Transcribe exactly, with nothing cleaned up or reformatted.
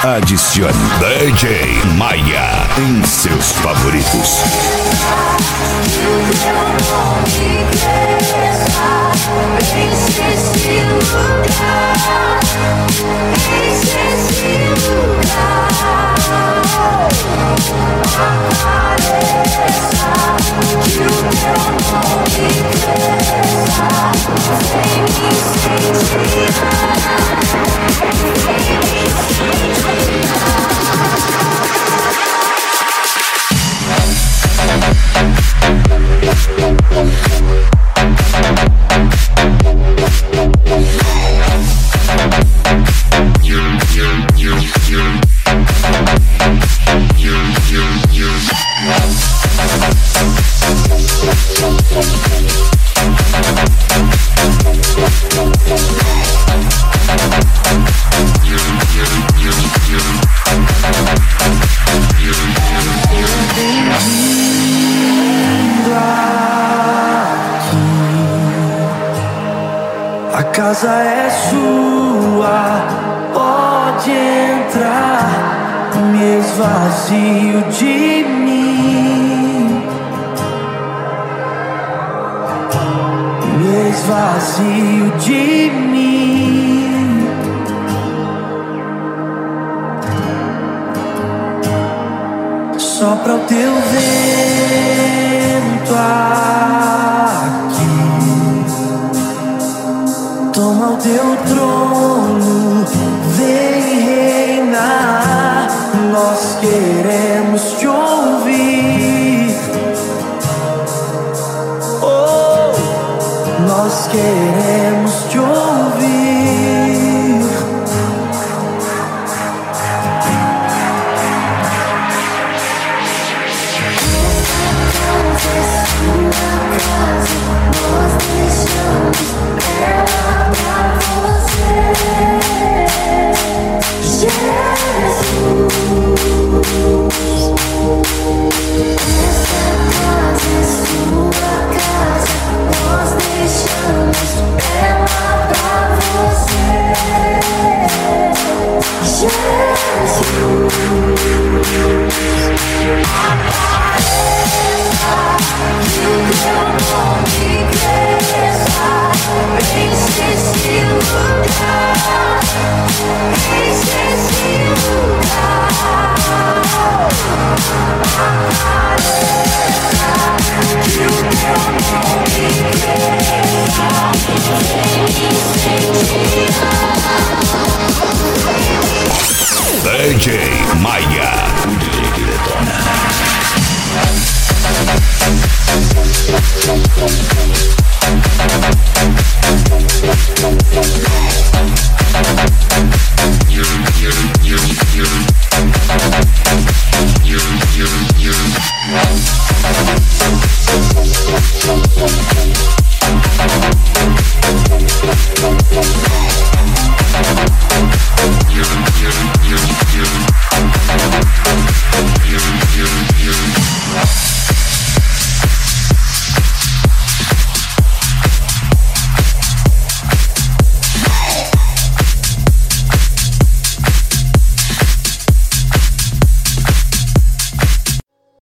Adicione D J Maia em seus favoritos. A casa é sua, pode entrar, me esvazio de mim, me esvazio de mim. Sopra o teu vento aqui, toma o teu trono, vem reinar. Nós queremos te ouvir. Oh, nós queremos te ouvir. Nós deixamos ela pra você, Jesus. Essa casa é sua casa, nós deixamos ela pra você, Jesus. Que o teu nome cresça, enche esse lugar, enche esse lugar. Apareça, que o teu nome cresça, vem me incendiar. D J Maia, o D J que detona. We'll be right back.